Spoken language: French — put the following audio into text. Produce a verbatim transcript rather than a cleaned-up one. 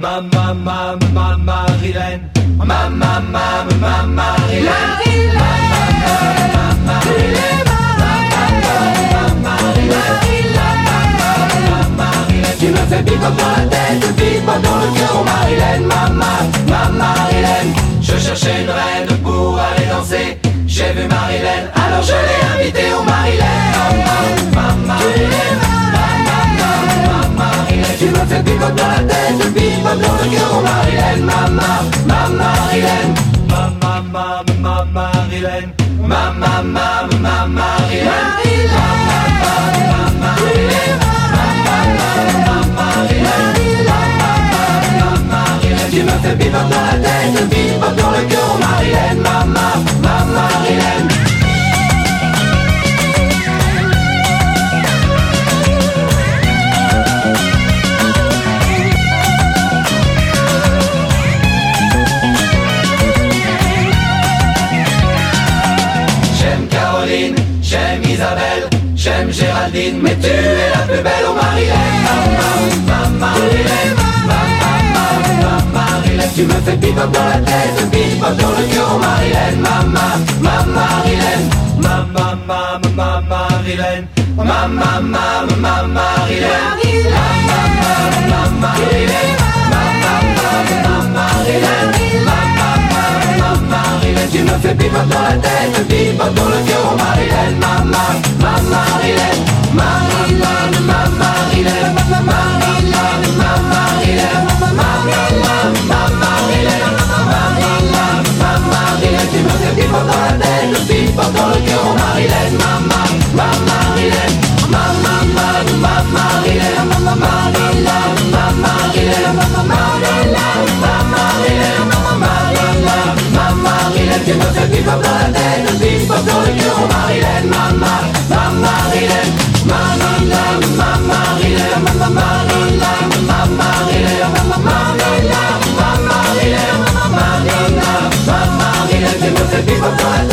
Ma ma ma ma Marilène, ma ma ma ma Marilène, tu me fais bebop dans la tête, bebop dans le cœur, oh Marilène, ma ma ma Marilène. Je cherchais une reine pour aller danser, j'ai vu Marilène, alors je l'ai invitée, oh Marilène, ma Marilène. Tu me fais bebop dans la tête, bebop dans le cœur, oh Marilène, mama, ma Marilène, mama, ma ma Marilène, mama, ma ma Marilène, tu me fais bebop dans la tête, bebop dans le cœur, oh Marilène, mama, ma Marilène. J'aime Isabelle, j'aime Géraldine, mais tu es la plus belle, oh Marilène, ma ma Marilène, ma ma ma Marilène. Tu me fais bebop dans la tête, bebop dans le cœur, oh Marilène, ma ma ma Marilène, ma ma ma ma Marilène, ma ma ma ma Marilène, ma ma ma ma Marilène, ma ma ma ma Marilène, ma ma ma ma Marilène. Tu me fais bebop dans la tête, bebop dans le cœur, oh Marilène, ma ma ma Marilène, Marilène, ma Marilène, Marilène, ma Marilène, Marilène, ma Marilène, Marilène, ma Marilène. Tu me fais bebop dans la tête, bebop dans le cœur, oh Marilène, ma ma ma Marilène, ma ma ma ma Marilène, Marilène, ma Marilène, Marilène, ma Marilène, Marilène, ma Marilène. Tu me fais bebop dans la tête, bebop dans le cœur, oh Marilène, ma ma ma Marilène, Marilène, ma Marilène, Marilène, ma Marilène, Marilène, ma Marilène, Marilène, ma Marilène. Tu me fais bebop dans la tête.